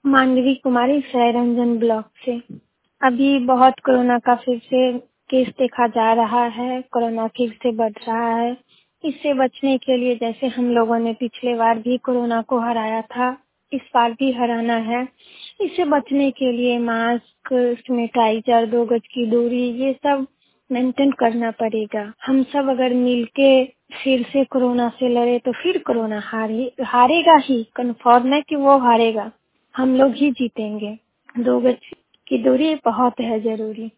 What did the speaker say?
मानवी कुमारी सैरंजन ब्लॉक से। अभी बहुत कोरोना का फिर से केस देखा जा रहा है। कोरोना फिर से बढ़ रहा है। इससे बचने के लिए जैसे हम लोगों ने पिछले बार भी कोरोना को हराया था, इस बार भी हराना है। इससे बचने के लिए मास्क, सैनिटाइजर, 2 गज की दूरी, ये सब मेंटेन करना पड़ेगा। हम सब अगर मिलके फिर से कोरोना से लड़े तो फिर कोरोना हारेगा ही। कन्फर्म है कि वो हारेगा। हम लोग ही जीतेंगे। 2 गज की दूरी बहुत है जरूरी।